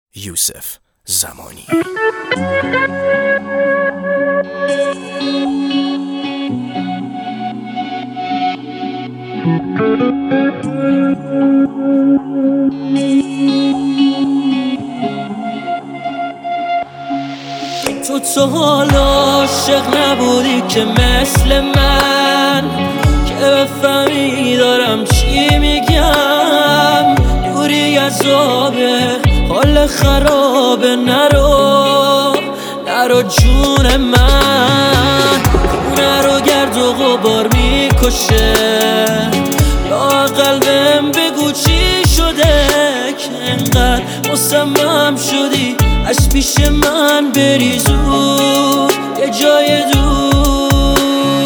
یوسف زمانی. تو حالا عاشق نبودی که مثل من، که بفهمی دارم چی میگم. دوری از آبه، حال خرابه، نرو جون من. خونه رو گرد و غبار میکشه، لااقل بهم بگو چی شده که انقدر مصمم شدی از پیش من بری زود یه جای دور.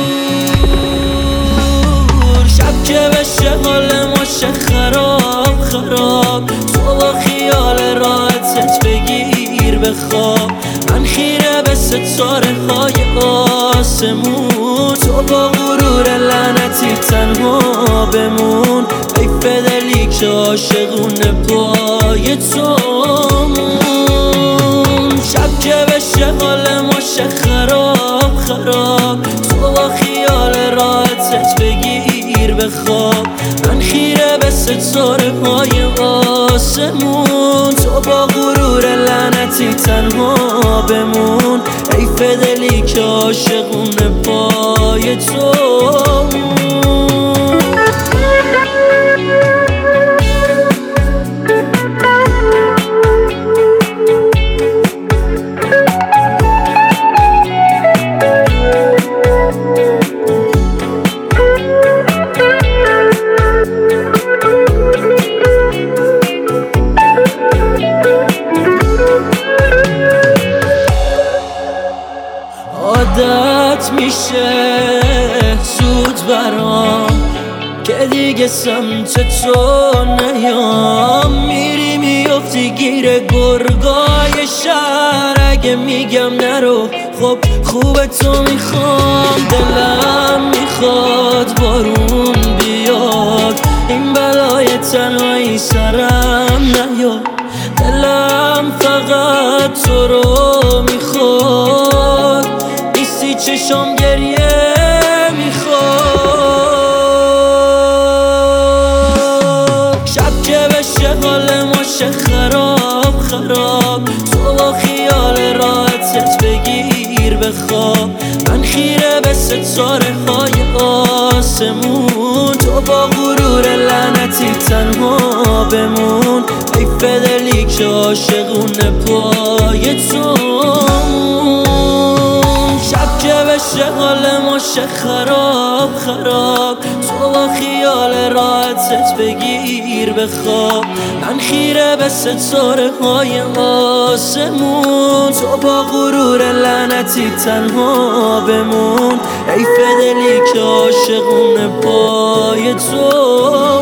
شب که بشه حال ما شه خراب، تو با خیال راحتت بگیر بخواب. من خیره به ستاره های آسمون، تو با غرور لعنتی تنها بمون. حیف دلی که عاشقونه پای تو مون. شب که بشه حال ما شه خراب، تو با خیال راحتت بگیر بخواب. من خیره به ستاره های آسمون، تو با غرور لعنتی تنها بمون. حیف دلی که عاشقونه پای تو مون. عادت میشه زود برام که دیگه سمت تو نیام. میری میافتی گیر گرگای شهر، اگه میگم نرو خب خوبه تو میخوام. دلم میخواد بارون بیاد، این بلای تنهایی سرم نیاد. دلم فقط تو رو میخواد، نیستی چشم گریه میخواد. شب که بشه حال ما شه خراب، تو با خیال راحتت بگیر بخواب. من خیره به ستاره های آسمون، تو با غرور لعنتی تنها بمون. حیف دلی که عاشقونه پای تو مون. شب که بشه حال ما شه خراب، تو با خیال راحتت بگیر بخواب. من خیره به ستاره های آسمون، تو با غرور لعنتی تنها بمون. حیف دلی که عاشقونه پای تو